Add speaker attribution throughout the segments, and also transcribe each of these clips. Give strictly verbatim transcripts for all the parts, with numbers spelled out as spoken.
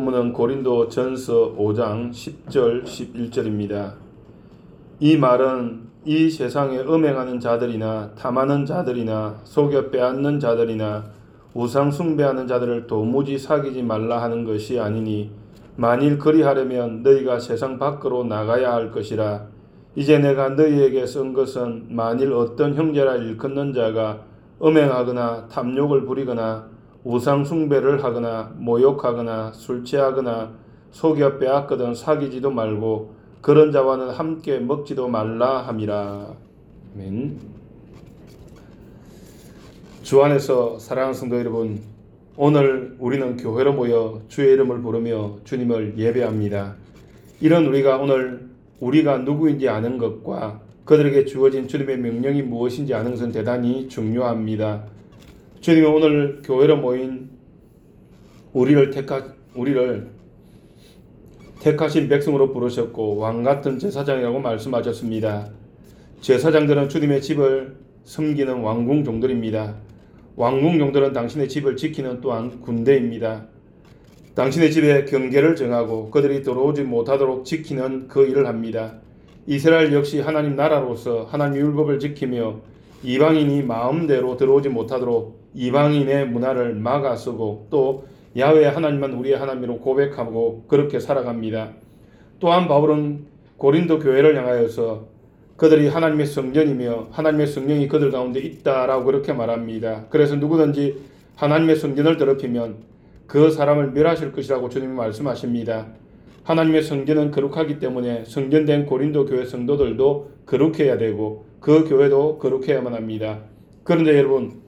Speaker 1: 본문은 고린도 전서 오 장 십 절 십일 절입니다. 이 말은 이 세상에 음행하는 자들이나 탐하는 자들이나 속여 빼앗는 자들이나 우상 숭배하는 자들을 도무지 사귀지 말라 하는 것이 아니니 만일 그리하려면 너희가 세상 밖으로 나가야 할 것이라. 이제 내가 너희에게 쓴 것은 만일 어떤 형제라 일컫는 자가 음행하거나 탐욕을 부리거나 우상 숭배를 하거나 모욕하거나 술 취하거나 속여 빼앗거든 사귀지도 말고 그런 자와는 함께 먹지도 말라 함이라. 아멘. 주 안에서 사랑하는 성도 여러분, 오늘 우리는 교회로 모여 주의 이름을 부르며 주님을 예배합니다. 이런 우리가 오늘 우리가 누구인지 아는 것과 그들에게 주어진 주님의 명령이 무엇인지 아는 것은 대단히 중요합니다. 주님은 오늘 교회로 모인 우리를 택하, 우리를 택하신 백성으로 부르셨고 왕같은 제사장이라고 말씀하셨습니다. 제사장들은 주님의 집을 섬기는 왕궁종들입니다. 왕궁종들은 당신의 집을 지키는 또한 군대입니다. 당신의 집에 경계를 정하고 그들이 들어오지 못하도록 지키는 그 일을 합니다. 이스라엘 역시 하나님 나라로서 하나님의 율법을 지키며 이방인이 마음대로 들어오지 못하도록 이방인의 문화를 막아서고 또 야훼 하나님만 우리의 하나님으로 고백하고 그렇게 살아갑니다. 또한 바울은 고린도 교회를 향하여서 그들이 하나님의 성전이며 하나님의 성령이 그들 가운데 있다라고 그렇게 말합니다. 그래서 누구든지 하나님의 성전을 더럽히면 그 사람을 멸하실 것이라고 주님이 말씀하십니다. 하나님의 성전은 거룩하기 때문에 성전된 고린도 교회 성도들도 거룩해야 되고 그 교회도 거룩해야만 합니다. 그런데 여러분,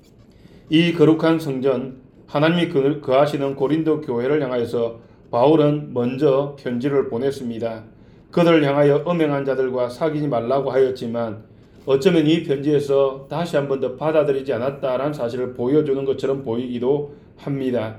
Speaker 1: 이 거룩한 성전, 하나님이 거하시는 고린도 교회를 향하여서 바울은 먼저 편지를 보냈습니다. 그들을 향하여 음행한 자들과 사귀지 말라고 하였지만 어쩌면 이 편지에서 다시 한 번 더 받아들이지 않았다라는 사실을 보여주는 것처럼 보이기도 합니다.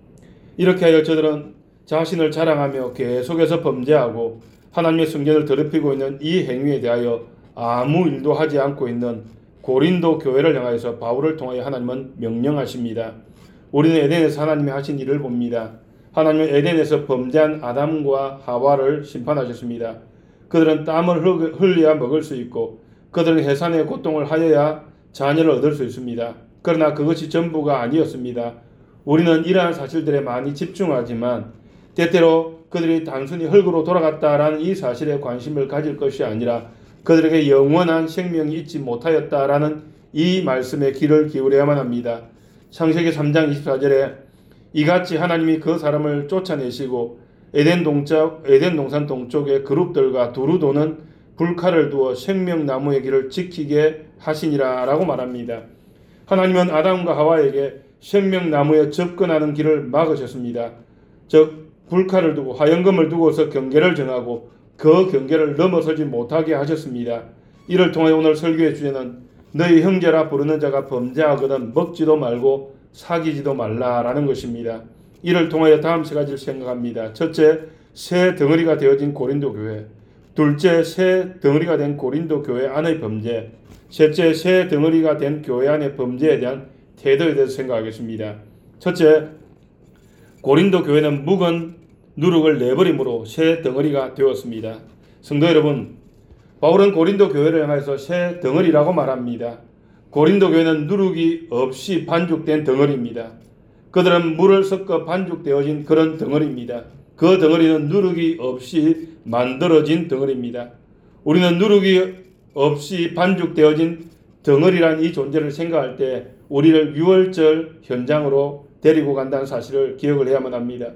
Speaker 1: 이렇게 하여 저들은 자신을 자랑하며 계속해서 범죄하고 하나님의 성전을 더럽히고 있는 이 행위에 대하여 아무 일도 하지 않고 있는 고린도 교회를 향하여서 바울을 통하여 하나님은 명령하십니다. 우리는 에덴에서 하나님이 하신 일을 봅니다. 하나님은 에덴에서 범죄한 아담과 하와를 심판하셨습니다. 그들은 땀을 흘려야 먹을 수 있고 그들은 해산의 고통을 하여야 자녀를 얻을 수 있습니다. 그러나 그것이 전부가 아니었습니다. 우리는 이러한 사실들에 많이 집중하지만 때때로 그들이 단순히 흙으로 돌아갔다라는 이 사실에 관심을 가질 것이 아니라 그들에게 영원한 생명이 있지 못하였다라는 이 말씀에 귀를 기울여야만 합니다. 창세기 삼 장 이십사 절에 이같이 하나님이 그 사람을 쫓아내시고 에덴 동쪽, 에덴 동산 동쪽의 그룹들과 두루 도는 불칼을 두어 생명나무의 길을 지키게 하시니라 라고 말합니다. 하나님은 아담과 하와에게 생명나무에 접근하는 길을 막으셨습니다. 즉 불칼을 두고 화영금을 두고서 경계를 정하고 그 경계를 넘어서지 못하게 하셨습니다. 이를 통해 오늘 설교의 주제는 너희 형제라 부르는 자가 범죄하거든 먹지도 말고 사귀지도 말라라는 것입니다. 이를 통하여 다음 세 가지를 생각합니다. 첫째, 새 덩어리가 되어진 고린도 교회. 둘째, 새 덩어리가 된 고린도 교회 안의 범죄. 셋째, 새 덩어리가 된 교회 안의 범죄에 대한 태도에 대해서 생각하겠습니다. 첫째, 고린도 교회는 묵은 누룩을 내버림으로 새 덩어리가 되었습니다. 성도 여러분, 바울은 고린도 교회를 향해서 새 덩어리라고 말합니다. 고린도 교회는 누룩이 없이 반죽된 덩어리입니다. 그들은 물을 섞어 반죽되어진 그런 덩어리입니다. 그 덩어리는 누룩이 없이 만들어진 덩어리입니다. 우리는 누룩이 없이 반죽되어진 덩어리란 이 존재를 생각할 때 우리를 유월절 현장으로 데리고 간다는 사실을 기억을 해야만 합니다.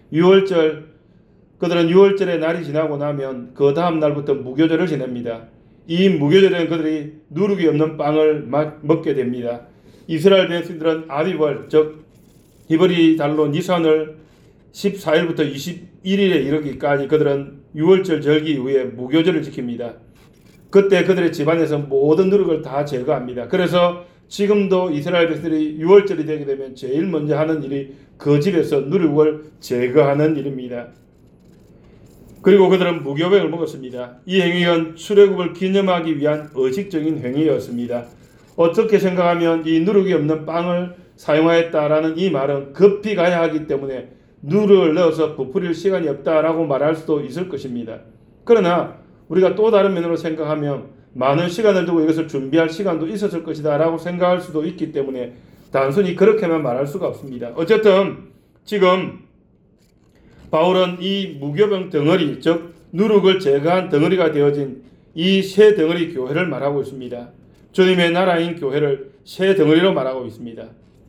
Speaker 1: 유월절, 그들은 유월절의 날이 지나고 나면 그 다음 날부터 무교절을 지냅니다. 이 무교절에는 그들이 누룩이 없는 빵을 먹게 됩니다. 이스라엘 백성들은 아비벌, 즉 히브리 달로 니산을 십사 일부터 이십일 일에 이르기까지 그들은 유월절 절기 이후에 무교절을 지킵니다. 그때 그들의 집안에서 모든 누룩을 다 제거합니다. 그래서 지금도 이스라엘 백성들이 유월절이 되게 되면 제일 먼저 하는 일이 그 집에서 누룩을 제거하는 일입니다. 그리고 그들은 무교병을 먹었습니다. 이 행위는 출애굽을 기념하기 위한 의식적인 행위였습니다. 어떻게 생각하면 이 누룩이 없는 빵을 사용하였다라는 이 말은 급히 가야 하기 때문에 누룩을 넣어서 부풀릴 시간이 없다라고 말할 수도 있을 것입니다. 그러나 우리가 또 다른 면으로 생각하면 많은 시간을 두고 이것을 준비할 시간도 있었을 것이다 라고 생각할 수도 있기 때문에 단순히 그렇게만 말할 수가 없습니다. 어쨌든 지금 바울은 이 무교병 덩어리, 즉 누룩을 제거한 덩어리가 되어진 이 새 덩어리 교회를 말하고 있습니다. 주님의 나라인 교회를 새 덩어리로 말하고 있습니다.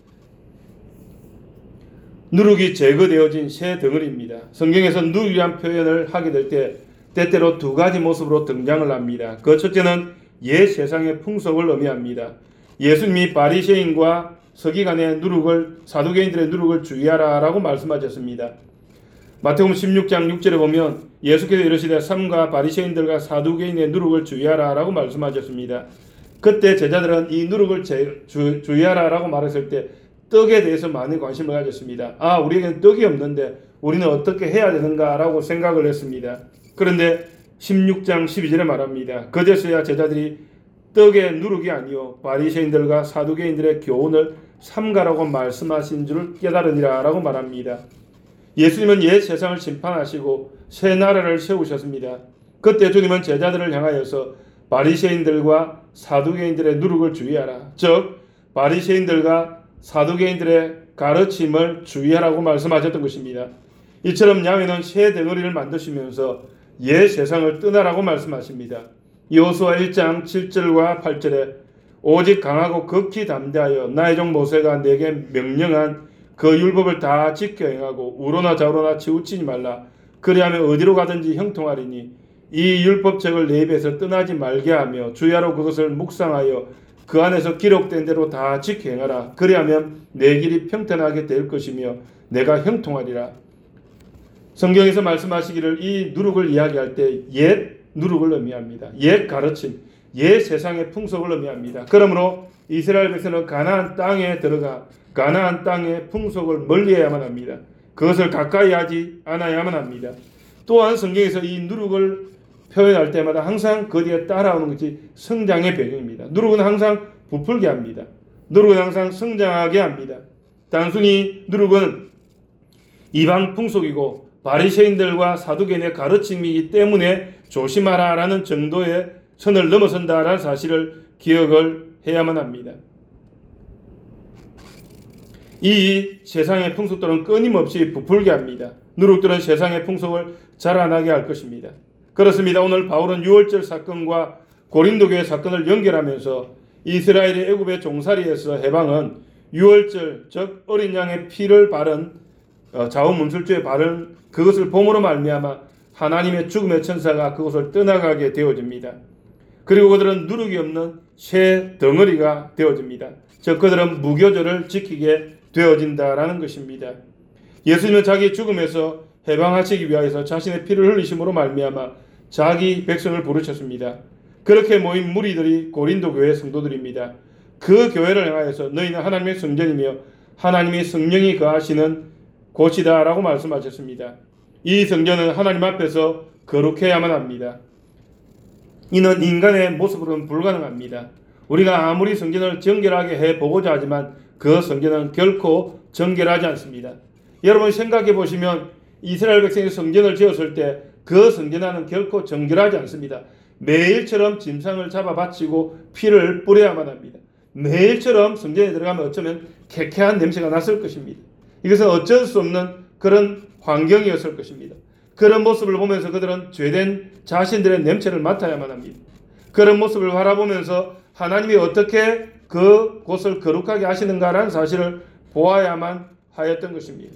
Speaker 1: 누룩이 제거되어진 새 덩어리입니다. 성경에서 누룩이란 표현을 하게 될 때 때때로 두 가지 모습으로 등장을 합니다. 그 첫째는 옛 세상의 풍속을 의미합니다. 예수님이 바리새인과 서기관의 누룩을, 사두개인들의 누룩을 주의하라 라고 말씀하셨습니다. 마태복음 십육 장 육 절에 보면 예수께서 이르시되 삼가 바리새인들과 사두개인의 누룩을 주의하라 라고 말씀하셨습니다. 그때 제자들은 이 누룩을 제, 주, 주의하라 라고 말했을 때 떡에 대해서 많은 관심을 가졌습니다. 아, 우리에게는 떡이 없는데 우리는 어떻게 해야 되는가 라고 생각을 했습니다. 그런데 십육 장 십이 절에 말합니다. 그제서야 제자들이 떡의 누룩이 아니요 바리새인들과 사두개인들의 교훈을 삼가라고 말씀하신 줄 깨달으니라 라고 말합니다. 예수님은 옛 세상을 심판하시고 새 나라를 세우셨습니다. 그때 주님은 제자들을 향하여서 바리새인들과 사두개인들의 누룩을 주의하라, 즉 바리새인들과 사두개인들의 가르침을 주의하라고 말씀하셨던 것입니다. 이처럼 야훼는 새 덩어리를 만드시면서 옛 세상을 떠나라고 말씀하십니다. 여호수아 일 장 칠 절과 팔 절에 오직 강하고 극히 담대하여 나의 종 모세가 내게 명령한 그 율법을 다 지켜 행하고 우로나 좌로나 치우치지 말라. 그리하면 어디로 가든지 형통하리니 이 율법책을 내 입에서 떠나지 말게 하며 주야로 그것을 묵상하여 그 안에서 기록된 대로 다 지켜 행하라. 그리하면 내 길이 평탄하게 될 것이며 내가 형통하리라. 성경에서 말씀하시기를 이 누룩을 이야기할 때 옛 누룩을 의미합니다. 옛 가르침, 옛 세상의 풍속을 의미합니다. 그러므로 이스라엘 백성은 가나안 땅에 들어가 가나안 땅의 풍속을 멀리해야만 합니다. 그것을 가까이 하지 않아야만 합니다. 또한 성경에서 이 누룩을 표현할 때마다 항상 그 뒤에 따라오는 것이 성장의 배경입니다. 누룩은 항상 부풀게 합니다. 누룩은 항상 성장하게 합니다. 단순히 누룩은 이방 풍속이고 바리새인들과 사두개인의 가르침이기 때문에 조심하라라는 정도의 선을 넘어선다라는 사실을 기억을 해야만 합니다. 이 세상의 풍속들은 끊임없이 부풀게 합니다. 누룩들은 세상의 풍속을 자라나게 할 것입니다. 그렇습니다. 오늘 바울은 유월절 사건과 고린도 교회 사건을 연결하면서 이스라엘이 애굽의 종살이에서 해방은 유월절, 즉 어린 양의 피를 바른 자원문술주에 바른 그것을 봄으로 말미암아 하나님의 죽음의 천사가 그것을 떠나가게 되어집니다. 그리고 그들은 누룩이 없는 새 덩어리가 되어집니다. 즉 그들은 무교절을 지키게 되어진다라는 것입니다. 예수님은 자기 죽음에서 해방하시기 위하여서 자신의 피를 흘리심으로 말미암아 자기 백성을 부르셨습니다. 그렇게 모인 무리들이 고린도 교회 성도들입니다. 그 교회를 향하여서 너희는 하나님의 성전이며 하나님의 성령이 거하시는 곳이다 라고 말씀하셨습니다. 이 성전은 하나님 앞에서 거룩해야만 합니다. 이는 인간의 모습으로는 불가능합니다. 우리가 아무리 성전을 정결하게 해보고자 하지만 그 성전은 결코 정결하지 않습니다. 여러분 생각해 보시면 이스라엘 백성이 성전을 지었을 때 그 성전안은 결코 정결하지 않습니다. 매일처럼 짐승을 잡아 바치고 피를 뿌려야만 합니다. 매일처럼 성전에 들어가면 어쩌면 쾌쾌한 냄새가 났을 것입니다. 이것은 어쩔 수 없는 그런 환경이었을 것입니다. 그런 모습을 보면서 그들은 죄된 자신들의 냄새를 맡아야만 합니다. 그런 모습을 바라보면서 하나님이 어떻게 그 곳을 거룩하게 하시는가라는 사실을 보아야만 하였던 것입니다.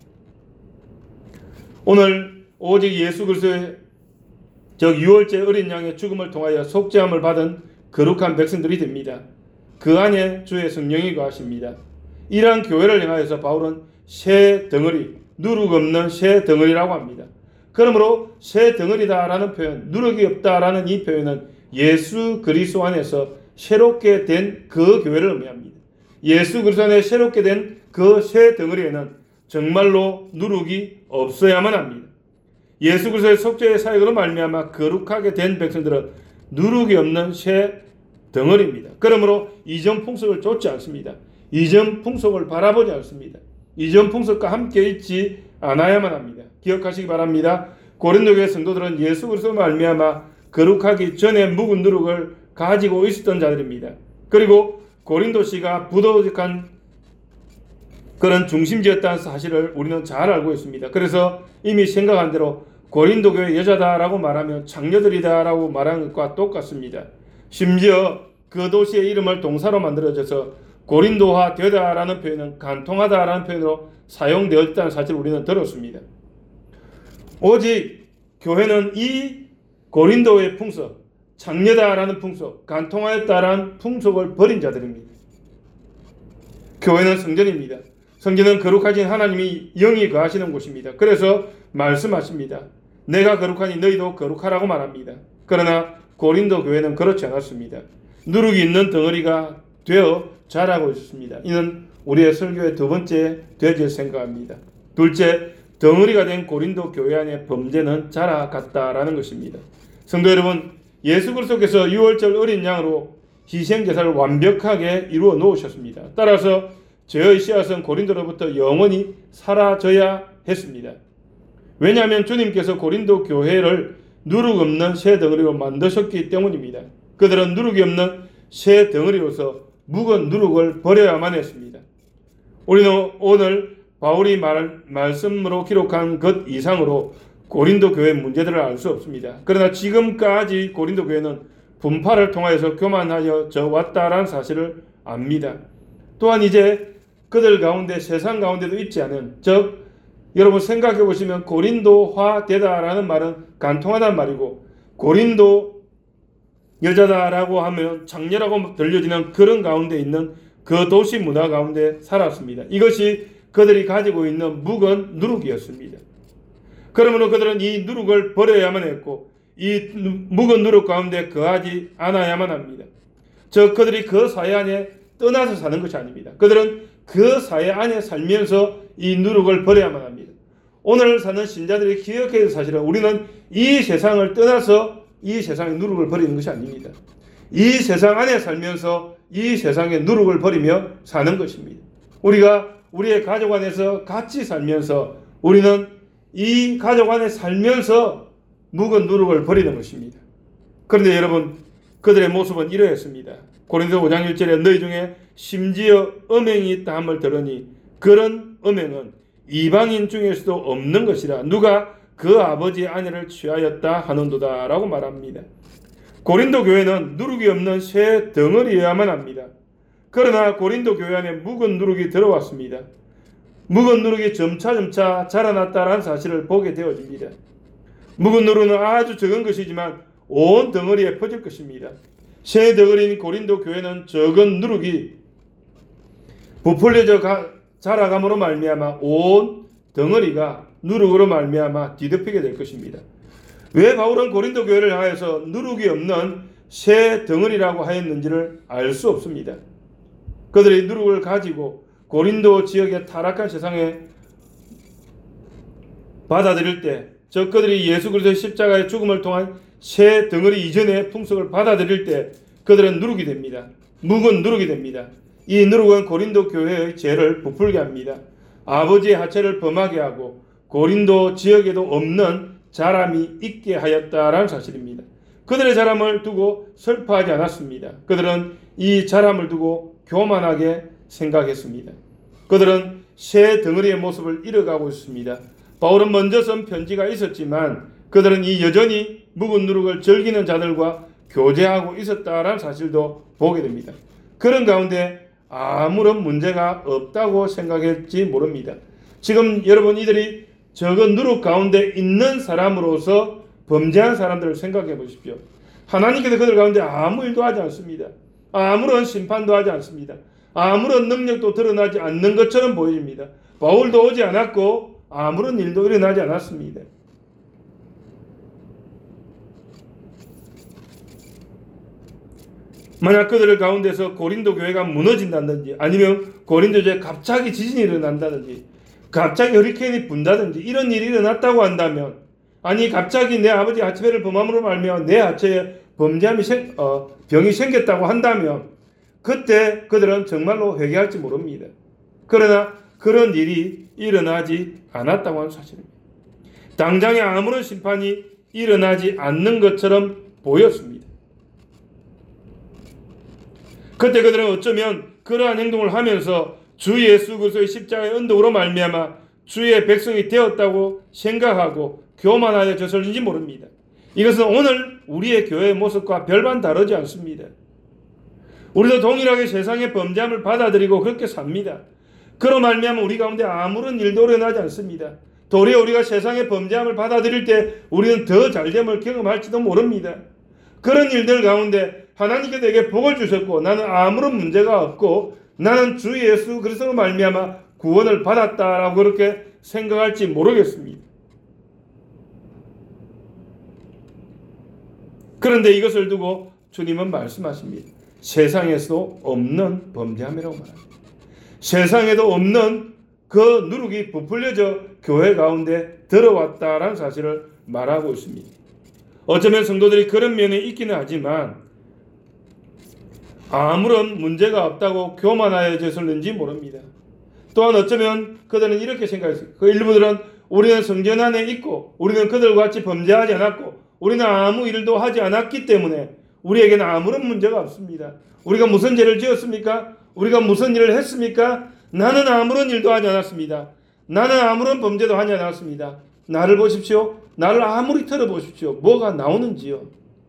Speaker 1: 오늘 오직 예수 그리스도의 즉 유월절 어린 양의 죽음을 통하여 속죄함을 받은 거룩한 백성들이 됩니다. 그 안에 주의 성령이 거하십니다. 이러한 교회를 향하여서 바울은 새 덩어리, 누룩 없는 새 덩어리라고 합니다. 그러므로 새 덩어리다라는 표현, 누룩이 없다라는 이 표현은 예수 그리스도 안에서 새롭게 된 그 교회를 의미합니다. 예수 그리스도 안에 새롭게 된 그 새 덩어리에는 정말로 누룩이 없어야만 합니다. 예수 그리스도의 속죄의 사역으로 말미암아 거룩하게 된 백성들은 누룩이 없는 새 덩어리입니다. 그러므로 이전 풍속을 쫓지 않습니다. 이전 풍속을 바라보지 않습니다. 이전 풍속과 함께 있지 않아야만 합니다. 기억하시기 바랍니다. 고린도 교회 성도들은 예수 그리스도로 말미암아 거룩하기 전에 묵은 누룩을 가지고 있었던 자들입니다. 그리고 고린도시가 부도덕한 그런 중심지였다는 사실을 우리는 잘 알고 있습니다. 그래서 이미 생각한 대로 고린도 교회 여자다라고 말하면 장녀들이다라고 말하는 것과 똑같습니다. 심지어 그 도시의 이름을 동사로 만들어져서 고린도화 되다라는 표현은 간통하다라는 표현으로 사용되었다는 사실을 우리는 들었습니다. 오직 교회는 이 고린도의 풍속, 장녀다라는 풍속, 간통하였다라는 풍속을 버린 자들입니다. 교회는 성전입니다. 성전은 거룩하신 하나님이 영이 거하시는 곳입니다. 그래서 말씀하십니다. 내가 거룩하니 너희도 거룩하라고 말합니다. 그러나 고린도 교회는 그렇지 않았습니다. 누룩이 있는 덩어리가 되어 자라고 있었습니다. 이는 우리의 설교의 두 번째 되질 생각합니다. 둘째, 덩어리가 된 고린도 교회 안의 범죄는 자라갔다라는 것입니다. 성도 여러분, 예수 그리스도께서 유월절 어린 양으로 희생제사를 완벽하게 이루어 놓으셨습니다. 따라서 죄의 씨앗은 고린도로부터 영원히 사라져야 했습니다. 왜냐하면 주님께서 고린도 교회를 누룩 없는 새 덩어리로 만드셨기 때문입니다. 그들은 누룩이 없는 새 덩어리로서 묵은 누룩을 버려야만 했습니다. 우리는 오늘 바울이 말, 말씀으로 기록한 것 이상으로 고린도 교회의 문제들을 알 수 없습니다. 그러나 지금까지 고린도 교회는 분파를 통하여서 교만하여져 왔다라는 사실을 압니다. 또한 이제 그들 가운데 세상 가운데도 있지 않은, 즉 여러분 생각해 보시면 고린도화 되다라는 말은 간통하다는 말이고 고린도 여자다라고 하면 장녀라고 들려지는 그런 가운데 있는 그 도시 문화 가운데 살았습니다. 이것이 그들이 가지고 있는 묵은 누룩이었습니다. 그러므로 그들은 이 누룩을 버려야만 했고 이 묵은 누룩 가운데 거하지 않아야만 합니다. 즉 그들이 그 사회 안에 떠나서 사는 것이 아닙니다. 그들은 그 사회 안에 살면서 이 누룩을 버려야만 합니다. 오늘 사는 신자들이 기억해야 할 사실은 우리는 이 세상을 떠나서 이 세상의 누룩을 버리는 것이 아닙니다. 이 세상 안에 살면서 이 세상의 누룩을 버리며 사는 것입니다. 우리가 우리의 가족 안에서 같이 살면서 우리는 이 가족 안에 살면서 묵은 누룩을 버리는 것입니다. 그런데 여러분, 그들의 모습은 이러했습니다. 고린도 오 장 일 절에 너희 중에 심지어 음행이 있다 함을 들으니 그런 음행은 이방인 중에서도 없는 것이라 누가 그 아버지의 아내를 취하였다 하는도다 라고 말합니다. 고린도 교회는 누룩이 없는 새 덩어리여야만 합니다. 그러나 고린도 교회 안에 묵은 누룩이 들어왔습니다. 묵은 누룩이 점차점차 자라났다는 사실을 보게 되어집니다. 묵은 누룩은 아주 적은 것이지만 온 덩어리에 퍼질 것입니다. 새 덩어리인 고린도 교회는 적은 누룩이 부풀려져 가, 자라감으로 말미암아 온 덩어리가 누룩으로 말미암아 뒤덮이게 될 것입니다. 왜 바울은 고린도 교회를 향해서 누룩이 없는 새 덩어리라고 하였는지를 알 수 없습니다. 그들이 누룩을 가지고 고린도 지역의 타락한 세상에 받아들일 때, 즉 그들이 예수 그리스도의 십자가의 죽음을 통한 새 덩어리 이전의 풍속을 받아들일 때 그들은 누룩이 됩니다. 묵은 누룩이 됩니다. 이 누룩은 고린도 교회의 죄를 부풀게 합니다. 아버지의 하체를 범하게 하고 고린도 지역에도 없는 자람이 있게 하였다라는 사실입니다. 그들의 자람을 두고 슬퍼하지 않았습니다. 그들은 이 자람을 두고 교만하게 생각했습니다. 그들은 새 덩어리의 모습을 잃어가고 있습니다. 바울은 먼저 쓴 편지가 있었지만 그들은 이 여전히 묵은 누룩을 즐기는 자들과 교제하고 있었다라는 사실도 보게 됩니다. 그런 가운데 아무런 문제가 없다고 생각했지 모릅니다. 지금 여러분 이들이 적은 누룩 가운데 있는 사람으로서 범죄한 사람들을 생각해 보십시오. 하나님께서 그들 가운데 아무 일도 하지 않습니다. 아무런 심판도 하지 않습니다. 아무런 능력도 드러나지 않는 것처럼 보여집니다. 바울도 오지 않았고 아무런 일도 일어나지 않았습니다. 만약 그들 가운데서 고린도 교회가 무너진다든지 아니면 고린도에 갑자기 지진이 일어난다든지 갑자기 허리케인이 분다든지 이런 일이 일어났다고 한다면, 아니 갑자기 내 아버지 하체를 범함으로 말미암아 내 하체에 범죄함이 생, 어, 병이 생겼다고 한다면 그때 그들은 정말로 회개할지 모릅니다. 그러나 그런 일이 일어나지 않았다고 하는 사실입니다. 당장에 아무런 심판이 일어나지 않는 것처럼 보였습니다. 그때 그들은 어쩌면 그러한 행동을 하면서 주 예수 그리스도의 십자가의 언덕으로 말미암아 주의 백성이 되었다고 생각하고 교만하여 저설인지 모릅니다. 이것은 오늘 우리의 교회의 모습과 별반 다르지 않습니다. 우리도 동일하게 세상의 범죄함을 받아들이고 그렇게 삽니다. 그로 말미암아 우리 가운데 아무런 일도 일어나지 않습니다. 도리어 우리가 세상의 범죄함을 받아들일 때 우리는 더 잘됨을 경험할지도 모릅니다. 그런 일들 가운데 하나님께 내게 복을 주셨고 나는 아무런 문제가 없고 나는 주 예수 그리스도로 말미암아 구원을 받았다라고 그렇게 생각할지 모르겠습니다. 그런데 이것을 두고 주님은 말씀하십니다. 세상에서도 없는 범죄함이라고 말합니다. 세상에도 없는 그 누룩이 부풀려져 교회 가운데 들어왔다라는 사실을 말하고 있습니다. 어쩌면 성도들이 그런 면이 있기는 하지만 아무런 문제가 없다고 교만하여 졌을는지 모릅니다. 또한 어쩌면 그들은 이렇게 생각했어요. 그 일부들은 우리는 성전 안에 있고 우리는 그들과 같이 범죄하지 않았고 우리는 아무 일도 하지 않았기 때문에 우리에게는 아무런 문제가 없습니다. 우리가 무슨 죄를 지었습니까? 우리가 무슨 일을 했습니까? 나는 아무런 일도 하지 않았습니다. 나는 아무런 범죄도 하지 않았습니다. 나를 보십시오. 나를 아무리 들어보십시오. 뭐가 나오는지요.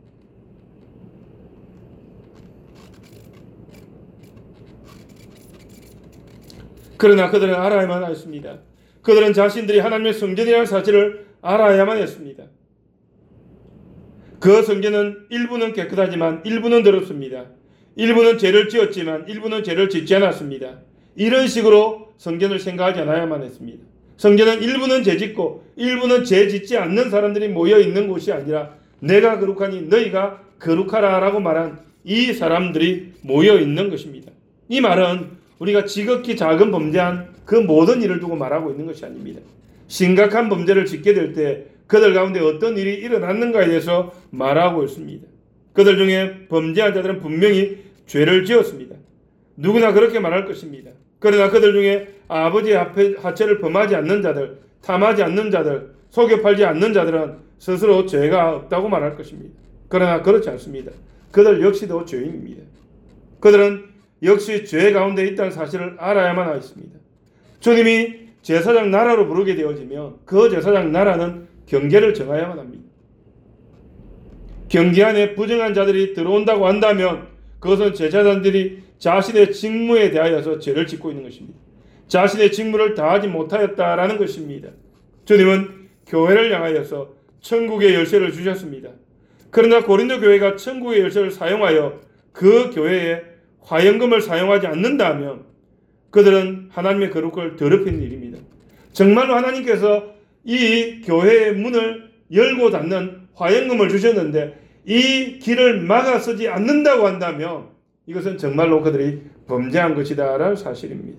Speaker 1: 그러나 그들은 알아야만 했습니다. 그들은 자신들이 하나님의 성전이라는 사실을 알아야만 했습니다. 그 성전은 일부는 깨끗하지만 일부는 더럽습니다. 일부는 죄를 지었지만 일부는 죄를 짓지 않았습니다. 이런 식으로 성전을 생각하지 않아야만 했습니다. 성전은 일부는 죄 짓고 일부는 죄 짓지 않는 사람들이 모여 있는 곳이 아니라 내가 거룩하니 너희가 거룩하라 라고 말한 이 사람들이 모여 있는 것입니다. 이 말은 우리가 지극히 작은 범죄한 그 모든 일을 두고 말하고 있는 것이 아닙니다. 심각한 범죄를 짓게 될 때 그들 가운데 어떤 일이 일어났는가에 대해서 말하고 있습니다. 그들 중에 범죄한 자들은 분명히 죄를 지었습니다. 누구나 그렇게 말할 것입니다. 그러나 그들 중에 아버지의 하체를 범하지 않는 자들, 탐하지 않는 자들, 속여 팔지 않는 자들은 스스로 죄가 없다고 말할 것입니다. 그러나 그렇지 않습니다. 그들 역시도 죄인입니다. 그들은 역시 죄 가운데 있다는 사실을 알아야만 하겠습니다. 주님이 제사장 나라로 부르게 되어지면 그 제사장 나라는 경계를 정하야만 합니다. 경계 안에 부정한 자들이 들어온다고 한다면 그것은 제사장들이 자신의 직무에 대하여서 죄를 짓고 있는 것입니다. 자신의 직무를 다하지 못하였다라는 것입니다. 주님은 교회를 향하여서 천국의 열쇠를 주셨습니다. 그러나 고린도 교회가 천국의 열쇠를 사용하여 그 교회에 화연금을 사용하지 않는다면 그들은 하나님의 거룩을 더럽히는 일입니다. 정말로 하나님께서 이 교회의 문을 열고 닫는 화연금을 주셨는데 이 길을 막아서지 않는다고 한다면 이것은 정말로 그들이 범죄한 것이다 라는 사실입니다.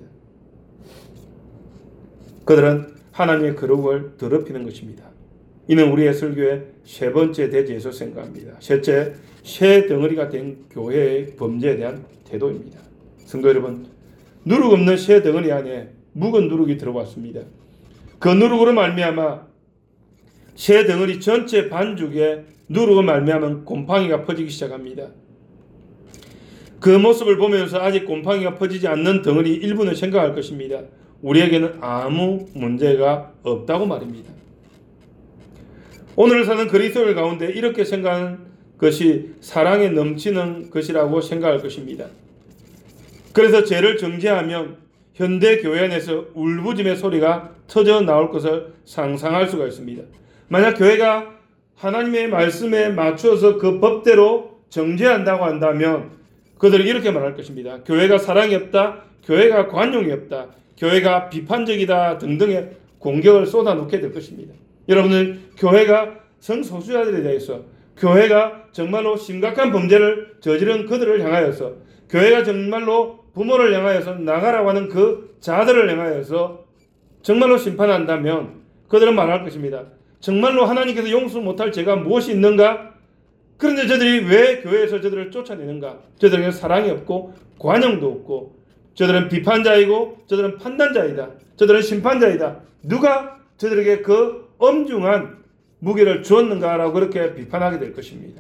Speaker 1: 그들은 하나님의 거룩을 더럽히는 것입니다. 이는 우리의 설교의 세 번째 대지에서 생각합니다. 셋째, 새 덩어리가 된 교회의 범죄에 대한 태도입니다. 성도 여러분, 누룩 없는 새 덩어리 안에 묵은 누룩이 들어왔습니다. 그 누룩으로 말미암아 새 덩어리 전체 반죽에 누룩으로 말미암아 곰팡이가 퍼지기 시작합니다. 그 모습을 보면서 아직 곰팡이가 퍼지지 않는 덩어리 일부는 생각할 것입니다. 우리에게는 아무 문제가 없다고 말입니다. 오늘 사는 그리스도인 가운데 이렇게 생각하는 것이 사랑에 넘치는 것이라고 생각할 것입니다. 그래서 죄를 정죄하면 현대 교회 안에서 울부짖음의 소리가 터져 나올 것을 상상할 수가 있습니다. 만약 교회가 하나님의 말씀에 맞추어서 그 법대로 정죄한다고 한다면 그들은 이렇게 말할 것입니다. 교회가 사랑이 없다, 교회가 관용이 없다, 교회가 비판적이다 등등의 공격을 쏟아놓게 될 것입니다. 여러분들, 교회가 성소수자들에 대해서, 교회가 정말로 심각한 범죄를 저지른 그들을 향하여서, 교회가 정말로 부모를 향하여서 나가라고 하는 그 자들을 향하여서 정말로 심판한다면 그들은 말할 것입니다. 정말로 하나님께서 용서 못할 죄가 무엇이 있는가? 그런데 저들이 왜 교회에서 저들을 쫓아내는가? 저들에게 사랑이 없고 관용도 없고 저들은 비판자이고 저들은 판단자이다. 저들은 심판자이다. 누가 저들에게 그 엄중한 무게를 주었는가라고 그렇게 비판하게 될 것입니다.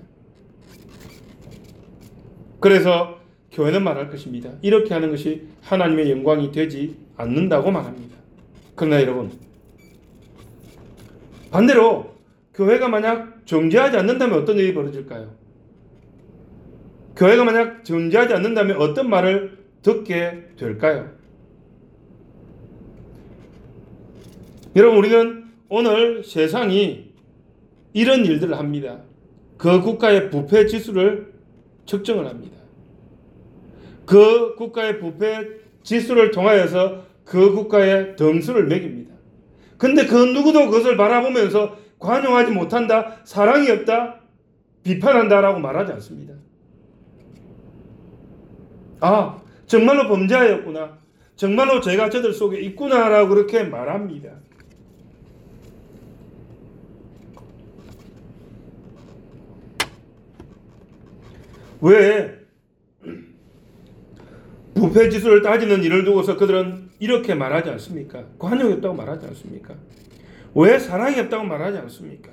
Speaker 1: 그래서 교회는 말할 것입니다. 이렇게 하는 것이 하나님의 영광이 되지 않는다고 말합니다. 그러나 여러분, 반대로 교회가 만약 정죄하지 않는다면 어떤 일이 벌어질까요? 교회가 만약 정죄하지 않는다면 어떤 말을 듣게 될까요? 여러분, 우리는 오늘 세상이 이런 일들을 합니다. 그 국가의 부패 지수를 측정을 합니다. 그 국가의 부패 지수를 통하여서 그 국가의 등수를 매깁니다. 근데 그 누구도 그것을 바라보면서 관용하지 못한다, 사랑이 없다, 비판한다라고 말하지 않습니다. 아, 정말로 범죄하였구나, 정말로 죄가 저들 속에 있구나라고 그렇게 말합니다. 왜 부패지수를 따지는 일을 두고서 그들은 이렇게 말하지 않습니까? 관용이 없다고 말하지 않습니까? 왜 사랑이 없다고 말하지 않습니까?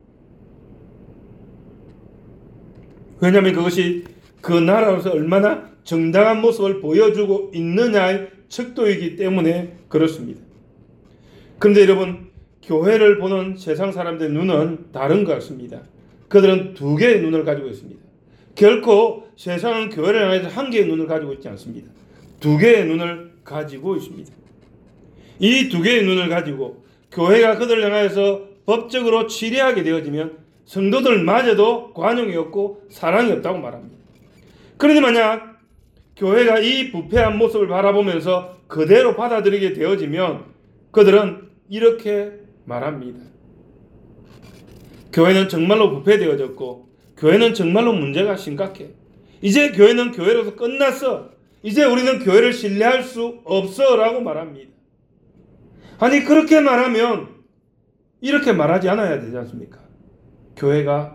Speaker 1: 왜냐하면 그것이 그 나라로서 얼마나 정당한 모습을 보여주고 있느냐의 척도이기 때문에 그렇습니다. 그런데 여러분, 교회를 보는 세상 사람들의 눈은 다른 것 같습니다. 그들은 두 개의 눈을 가지고 있습니다. 결코 세상은 교회를 향해서 한 개의 눈을 가지고 있지 않습니다. 두 개의 눈을 가지고 있습니다. 이 두 개의 눈을 가지고 교회가 그들을 향해서 법적으로 치리하게 되어지면 성도들마저도 관용이 없고 사랑이 없다고 말합니다. 그런데 만약 교회가 이 부패한 모습을 바라보면서 그대로 받아들이게 되어지면 그들은 이렇게 말합니다. 교회는 정말로 부패되어졌고 교회는 정말로 문제가 심각해. 이제 교회는 교회로서 끝났어. 이제 우리는 교회를 신뢰할 수 없어 라고 말합니다. 아니, 그렇게 말하면 이렇게 말하지 않아야 되지 않습니까? 교회가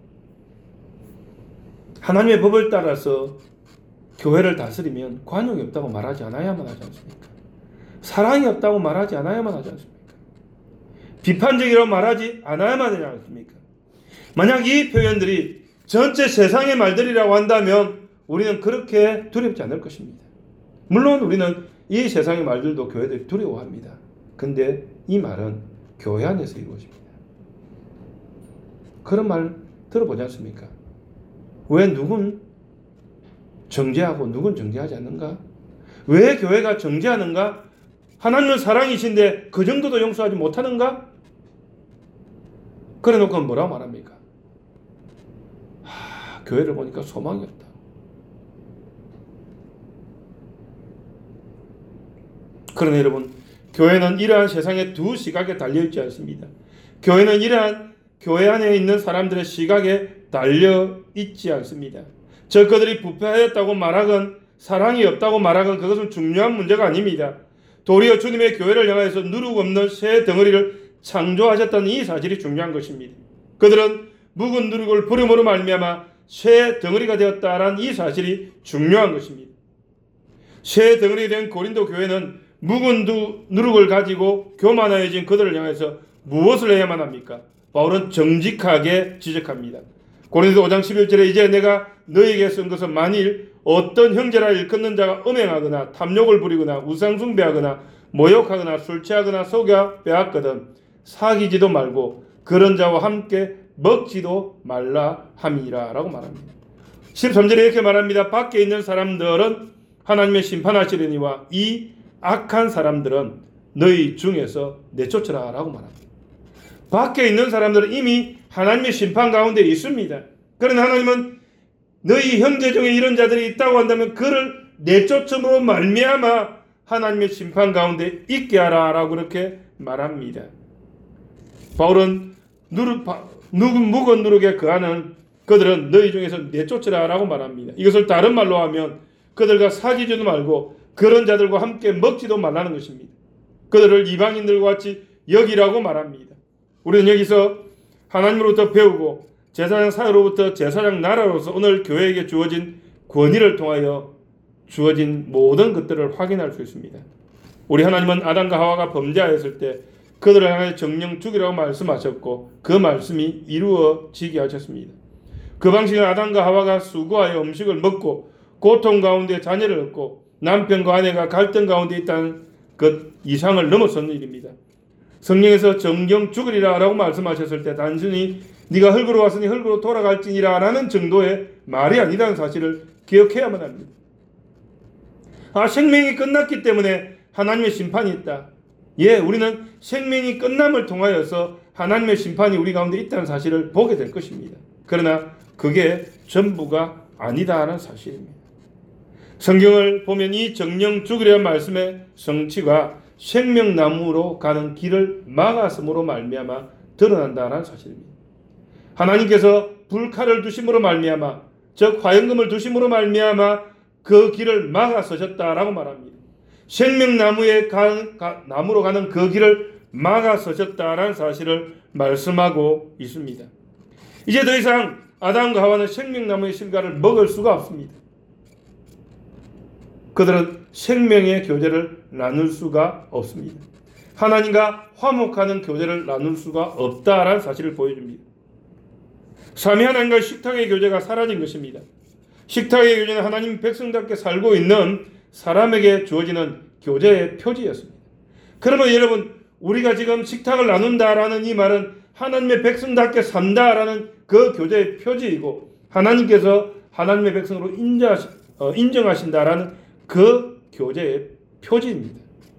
Speaker 1: 하나님의 법을 따라서 교회를 다스리면 관용이 없다고 말하지 않아야만 하지 않습니까? 사랑이 없다고 말하지 않아야만 하지 않습니까? 비판적이라고 말하지 않아야만 하지 않습니까? 만약 이 표현들이 전체 세상의 말들이라고 한다면 우리는 그렇게 두렵지 않을 것입니다. 물론 우리는 이 세상의 말들도 교회들이 두려워합니다. 근데 이 말은 교회 안에서 이루어집니다. 그런 말 들어보지 않습니까? 왜 누군 정죄하고 누군 정죄하지 않는가? 왜 교회가 정죄하는가? 하나님은 사랑이신데 그 정도도 용서하지 못하는가? 그래 놓고 뭐라고 말합니까? 하, 교회를 보니까 소망이 없다. 그러나 여러분, 교회는 이러한 세상의 두 시각에 달려있지 않습니다. 교회는 이러한 교회 안에 있는 사람들의 시각에 달려있지 않습니다. 저 그들이 부패하였다고 말하건 사랑이 없다고 말하건 그것은 중요한 문제가 아닙니다. 도리어 주님의 교회를 향해서 누룩 없는 새 덩어리를 창조하셨다는 이 사실이 중요한 것입니다. 그들은 묵은 누룩을 부름으로 말미암아 새 덩어리가 되었다라는 이 사실이 중요한 것입니다. 새 덩어리 된 고린도 교회는 묵은 누룩을 가지고 교만해진 그들을 향해서 무엇을 해야만 합니까? 바울은 정직하게 지적합니다. 고린도 오 장 십일 절에 이제 내가 너희에게 쓴 것은 만일 어떤 형제라 일컫는 자가 음행하거나 탐욕을 부리거나 우상숭배하거나 모욕하거나 술 취하거나 속여 빼앗거든 사귀지도 말고 그런 자와 함께 먹지도 말라 함이라 라고 말합니다. 십삼 절에 이렇게 말합니다. 밖에 있는 사람들은 하나님의 심판하시려니와 이 악한 사람들은 너희 중에서 내쫓으라 라고 말합니다. 밖에 있는 사람들은 이미 하나님의 심판 가운데 있습니다. 그러나 하나님은 너희 형제 중에 이런 자들이 있다고 한다면 그를 내쫓음으로 말미암아 하나님의 심판 가운데 있게 하라 라고 그렇게 말합니다. 바울은 누룩, 누구 묵은 누룩에 거하는 그들은 너희 중에서 내쫓으라 라고 말합니다. 이것을 다른 말로 하면 그들과 사귀지도 말고 그런 자들과 함께 먹지도 말라는 것입니다. 그들을 이방인들과 같이 여기라고 말합니다. 우리는 여기서 하나님으로부터 배우고 제사장 사회로부터 제사장 나라로서 오늘 교회에게 주어진 권위를 통하여 주어진 모든 것들을 확인할 수 있습니다. 우리 하나님은 아담과 하와가 범죄하였을 때 그들을 향해 정령 죽이라고 말씀하셨고 그 말씀이 이루어지게 하셨습니다. 그 방식은 아담과 하와가 수고하여 음식을 먹고 고통 가운데 자녀를 얻고 남편과 아내가 갈등 가운데 있다는 것 이상을 넘어선 일입니다. 성경에서 정령 죽으리라 라고 말씀하셨을 때 단순히 네가 흙으로 왔으니 흙으로 돌아갈지니라 라는 정도의 말이 아니라는 사실을 기억해야만 합니다. 아, 생명이 끝났기 때문에 하나님의 심판이 있다. 예, 우리는 생명이 끝남을 통하여서 하나님의 심판이 우리 가운데 있다는 사실을 보게 될 것입니다. 그러나 그게 전부가 아니다라는 사실입니다. 성경을 보면 이 정령 죽으리라는 말씀의 성취가 생명나무로 가는 길을 막았음으로 말미암아 드러난다는 사실입니다. 하나님께서 불칼을 두심으로 말미암아 즉 화염금을 두심으로 말미암아 그 길을 막아서셨다라고 말합니다. 생명나무의 가, 가, 나무로 가는 그 길을 막아서셨다라는 사실을 말씀하고 있습니다. 이제 더 이상 아담과 하와는 생명나무의 실과를 먹을 수가 없습니다. 그들은 생명의 교제를 나눌 수가 없습니다. 하나님과 화목하는 교제를 나눌 수가 없다라는 사실을 보여줍니다. 삼위 하나님과 식탁의 교제가 사라진 것입니다. 식탁의 교제는 하나님 백성답게 살고 있는 사람에게 주어지는 교제의 표지였습니다. 그러면 여러분, 우리가 지금 식탁을 나눈다라는 이 말은 하나님의 백성답게 산다라는 그 교제의 표지이고 하나님께서 하나님의 백성으로 인정하시, 어, 인정하신다라는 그 교제의 표지입니다.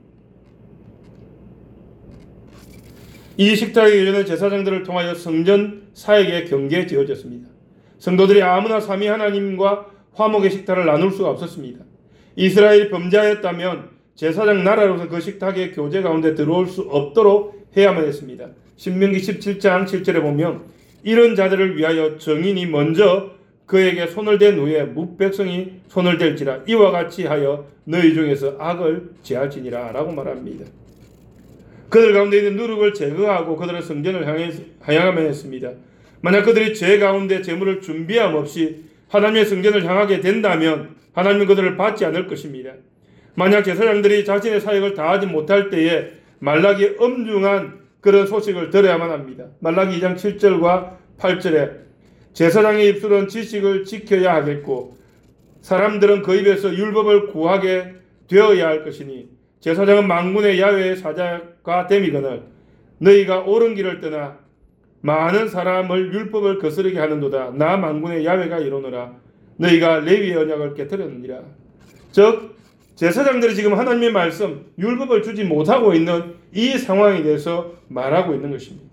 Speaker 1: 이 식탁의 교제는 제사장들을 통하여 성전 사역에 경계지어졌습니다. 성도들이 아무나 삼위 하나님과 화목의 식탁을 나눌 수가 없었습니다. 이스라엘이 범죄하였다면 제사장 나라로서 그 식탁의 교제 가운데 들어올 수 없도록 해야만 했습니다. 신명기 십칠 장 칠 절에 보면 이런 자들을 위하여 정인이 먼저 그에게 손을 댄 후에 무백성이 손을 댈지라 이와 같이 하여 너희 중에서 악을 제할지니라 라고 말합니다. 그들 가운데 있는 누룩을 제거하고 그들의 성전을 향해, 향하면 했습니다. 만약 그들이 죄 가운데 제물을 준비함 없이 하나님의 성전을 향하게 된다면 하나님은 그들을 받지 않을 것입니다. 만약 제사장들이 자신의 사역을 다하지 못할 때에 말라기의 엄중한 그런 소식을 들어야만 합니다. 말라기 이 장 칠 절과 팔 절에 제사장의 입술은 지식을 지켜야 하겠고 사람들은 그 입에서 율법을 구하게 되어야 할 것이니 제사장은 만군의 야훼의 사자가 됨이거늘 너희가 옳은 길을 떠나 많은 사람을 율법을 거스르게 하는도다. 나 만군의 야훼가 이르노라. 너희가 레위의 언약을 깨뜨렸느니라. 즉 제사장들이 지금 하나님의 말씀 율법을 주지 못하고 있는 이 상황에 대해서 말하고 있는 것입니다.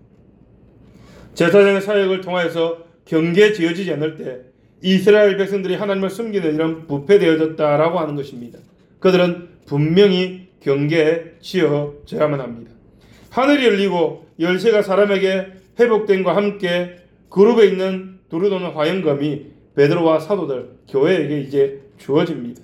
Speaker 1: 제사장의 사역을 통해서 경계 지어지지 않을 때 이스라엘 백성들이 하나님을 섬기는 일은 부패되어졌다라고 하는 것입니다. 그들은 분명히 경계에 지어져야만 합니다. 하늘이 열리고 열쇠가 사람에게 회복됨과 함께 그룹에 있는 두루도는 화염검이 베드로와 사도들, 교회에게 이제 주어집니다.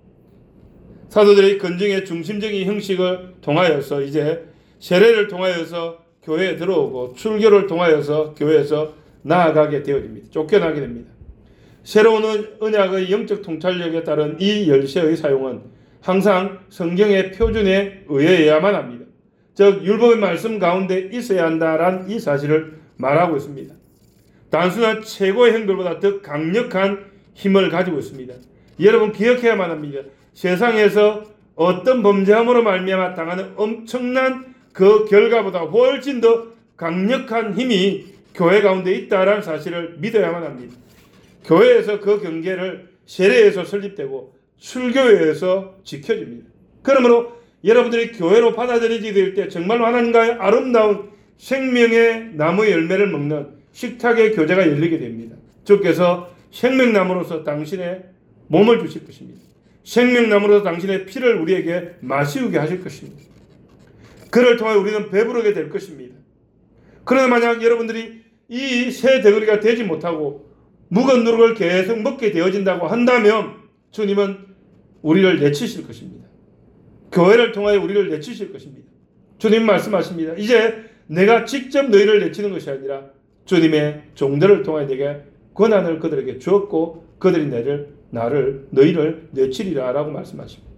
Speaker 1: 사도들의 건증의 중심적인 형식을 통하여서 이제 세례를 통하여서 교회에 들어오고 출교를 통하여서 교회에서 나아가게 되어집니다. 쫓겨나게 됩니다. 새로운 언약의 영적 통찰력에 따른 이 열쇠의 사용은 항상 성경의 표준에 의해야만 합니다. 즉 율법의 말씀 가운데 있어야 한다라는 이 사실을 말하고 있습니다. 단순한 최고의 행돌보다 더 강력한 힘을 가지고 있습니다. 여러분 기억해야만 합니다. 세상에서 어떤 범죄함으로 말미암아 당하는 엄청난 그 결과보다 훨씬 더 강력한 힘이 교회 가운데 있다라는 사실을 믿어야만 합니다. 교회에서 그 경계를 세례에서 설립되고 출교회에서 지켜집니다. 그러므로 여러분들이 교회로 받아들이게 될 때 정말로 하나님과의 아름다운 생명의 나무의 열매를 먹는 식탁의 교제가 열리게 됩니다. 주께서 생명나무로서 당신의 몸을 주실 것입니다. 생명나무로서 당신의 피를 우리에게 마시우게 하실 것입니다. 그를 통해 우리는 배부르게 될 것입니다. 그러나 만약 여러분들이 이 새 덩어리가 되지 못하고 묵은 누룩을 계속 먹게 되어진다고 한다면 주님은 우리를 내치실 것입니다. 교회를 통하여 우리를 내치실 것입니다. 주님 말씀하십니다. 이제 내가 직접 너희를 내치는 것이 아니라 주님의 종들을 통하여 내게 권한을 그들에게 주었고 그들이 너를 나를 너희를 내치리라 라고 말씀하십니다.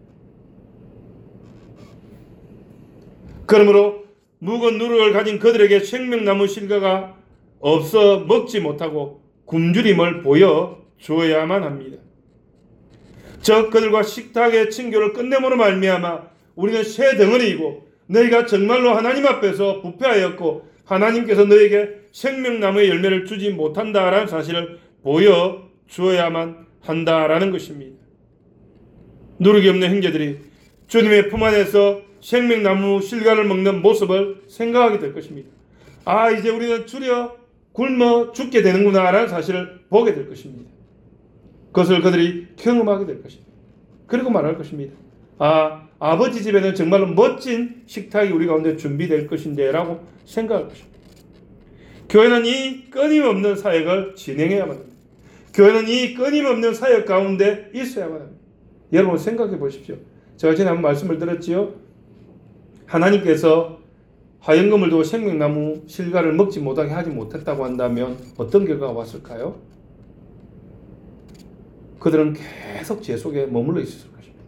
Speaker 1: 그러므로 묵은 누룩을 가진 그들에게 생명나무 실과가 없어 먹지 못하고 굶주림을 보여주어야만 합니다. 즉 그들과 식탁의 친교를 끝냄으로 말미암아 우리는 새 덩어리이고 너희가 정말로 하나님 앞에서 부패하였고 하나님께서 너에게 생명나무의 열매를 주지 못한다라는 사실을 보여주어야만 한다라는 것입니다. 누룩이 없는 형제들이 주님의 품 안에서 생명나무 실과를 먹는 모습을 생각하게 될 것입니다. 아, 이제 우리는 줄여 굶어 죽게 되는구나 라는 사실을 보게 될 것입니다. 그것을 그들이 경험하게 될 것입니다. 그리고 말할 것입니다. 아, 아버지 집에는 정말로 멋진 식탁이 우리 가운데 준비될 것인데 라고 생각할 것입니다. 교회는 이 끊임없는 사역을 진행해야만 합니다. 교회는 이 끊임없는 사역 가운데 있어야만 합니다. 여러분 생각해 보십시오. 제가 전에 한번 말씀을 드렸지요. 하나님께서 화영금을 두고 생명나무 실과를 먹지 못하게 하지 못했다고 한다면 어떤 결과가 왔을까요? 그들은 계속 죄 속에 머물러 있었을 것입니다.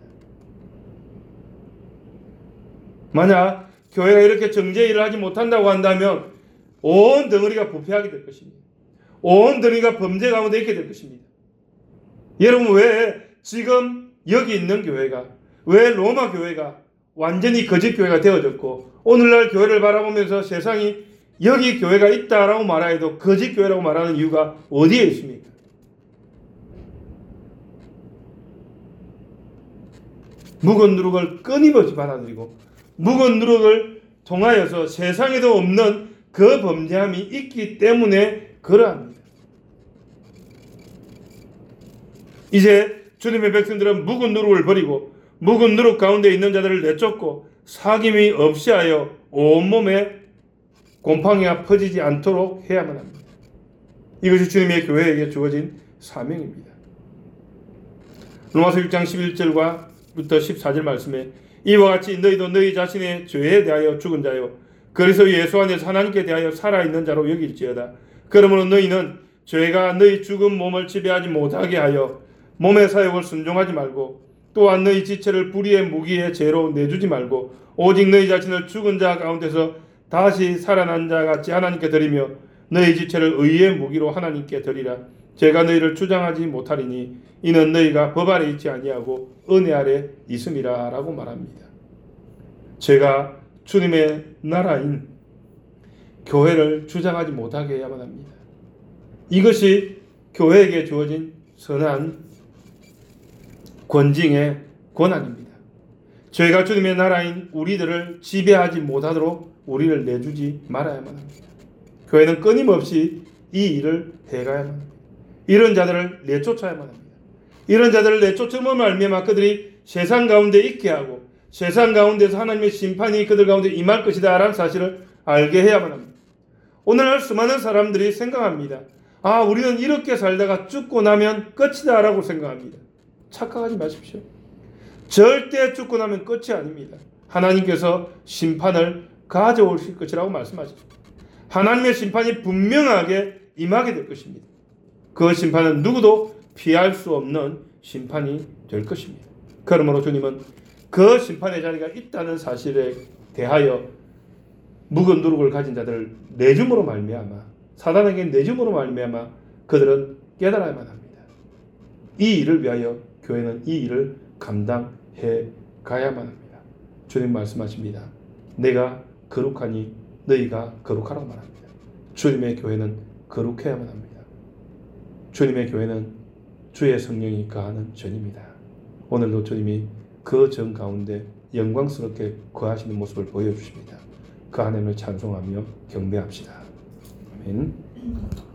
Speaker 1: 만약 교회가 이렇게 정죄일을 하지 못한다고 한다면 온 덩어리가 부패하게 될 것입니다. 온 덩어리가 범죄 가운데 있게 될 것입니다. 여러분 왜 지금 여기 있는 교회가, 왜 로마 교회가 완전히 거짓 교회가 되어졌고 오늘날 교회를 바라보면서 세상이 여기 교회가 있다라고 말하여도 거짓 교회라고 말하는 이유가 어디에 있습니까? 묵은 누룩을 끊임없이 받아들이고 묵은 누룩을 통하여서 세상에도 없는 그 범죄함이 있기 때문에 그러합니다. 이제 주님의 백성들은 묵은 누룩을 버리고 묵은 누룩 가운데 있는 자들을 내쫓고 사귐이 없이 하여 온몸에 곰팡이가 퍼지지 않도록 해야만 합니다. 이것이 주님의 교회에게 주어진 사명입니다. 로마서 육 장 십일 절과 부터 십사 절 말씀에 이와 같이 너희도 너희 자신의 죄에 대하여 죽은 자요 그리스도 예수 안에서 하나님께 대하여 살아있는 자로 여길지어다. 그러므로 너희는 죄가 너희 죽은 몸을 지배하지 못하게 하여 몸의 사욕을 순종하지 말고 또한 너희 지체를 불의의 무기의 죄로 내주지 말고 오직 너희 자신을 죽은 자 가운데서 다시 살아난 자 같이 하나님께 드리며 너희 지체를 의의 무기로 하나님께 드리라. 제가 너희를 주장하지 못하리니 이는 너희가 법 아래 있지 아니하고 은혜 아래 있음이라 라고 말합니다. 제가 주님의 나라인 교회를 주장하지 못하게 해야만 합니다. 이것이 교회에게 주어진 선한 권징의 권한입니다. 죄가 주님의 나라인 우리들을 지배하지 못하도록 우리를 내주지 말아야만 합니다. 교회는 끊임없이 이 일을 해가야만 합니다. 이런 자들을 내쫓아야만 합니다. 이런 자들을 내쫓으면 말미암아 그들이 세상 가운데 있게 하고 세상 가운데서 하나님의 심판이 그들 가운데 임할 것이다 라는 사실을 알게 해야만 합니다. 오늘날 수많은 사람들이 생각합니다. 아, 우리는 이렇게 살다가 죽고 나면 끝이다 라고 생각합니다. 착각하지 마십시오. 절대 죽고 나면 끝이 아닙니다. 하나님께서 심판을 가져오실 것이라고 말씀하셨습니다. 하나님의 심판이 분명하게 임하게 될 것입니다. 그 심판은 누구도 피할 수 없는 심판이 될 것입니다. 그러므로 주님은 그 심판의 자리가 있다는 사실에 대하여 묵은 누룩을 가진 자들을 내줌으로 말미암아 사단에게 내줌으로 말미암아 그들은 깨달아야만 합니다. 이 일을 위하여 교회는 이 일을 감당해 가야만 합니다. 주님 말씀하십니다. 내가 거룩하니 너희가 거룩하라고 말합니다. 주님의 교회는 거룩해야만 합니다. 주님의 교회는 주의 성령이 거하는 전입니다. 오늘도 주님이 그 전 가운데 영광스럽게 거하시는 모습을 보여주십니다. 그 하나님을 찬송하며 경배합시다. 아멘.